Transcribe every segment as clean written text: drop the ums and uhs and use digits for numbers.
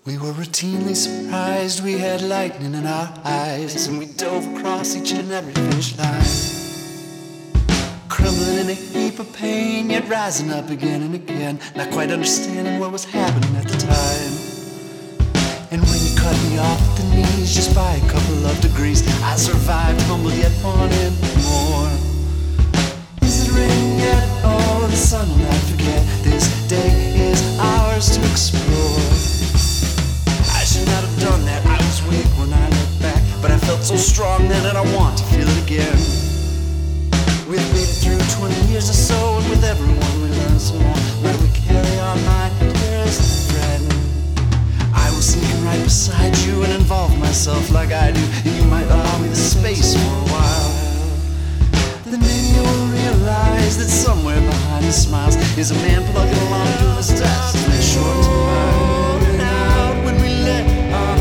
We were routinely surprised, we had lightning in our eyes, and we dove across each and every finish line. Crumbling in a heap of pain, yet rising up again and again, not quite understanding what was happening at the time. And when you cut me off at the knees just by a couple of degrees, I survived, humbled yet wanting more. Is it raining yet? Oh, the sun will not forget. This day is ours to explore. I should not have done that, I was weak when I look back, but I felt so strong then and I want to feel it again. We've made it through 20 years or so, and with everyone we learn some more. Might we carry on, my dearest friend? I was sneaking right beside you and involve myself like I do, and you might allow me the space for a while. Then maybe you'll realize that somewhere behind the smiles is a man plugging along doing his best to make sure to mine. When we let our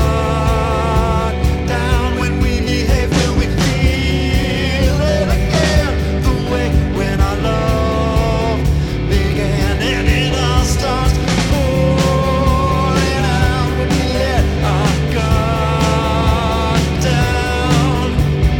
guard down, when we behave, will we feel it again? The way when our love began, and it all starts pouring out when we let our guard down.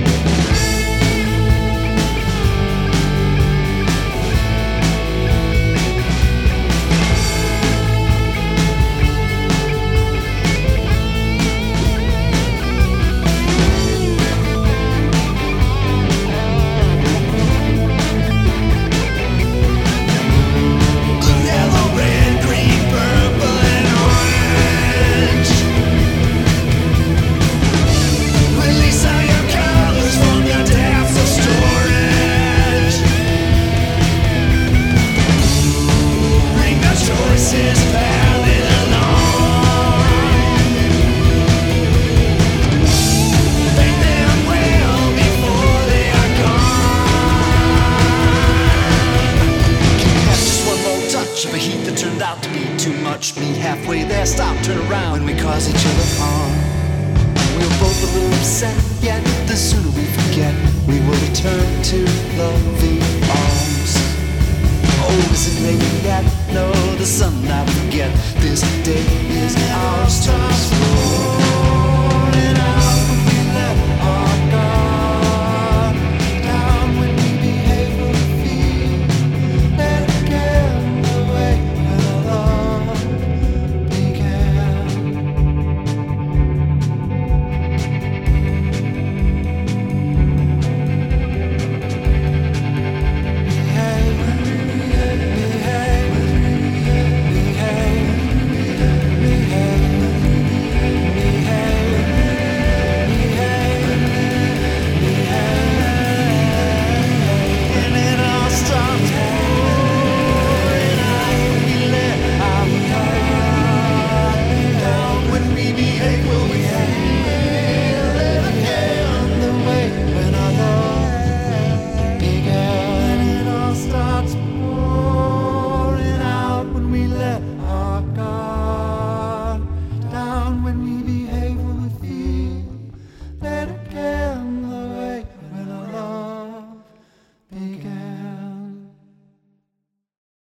Of a heat that turned out to be too much. Meet halfway there, stop, turn around. When we cause each other harm, we were both a little upset, yet the sooner we forget, we will return to loving arms. Oh, is it raining yet? No, the sun will not forget. This day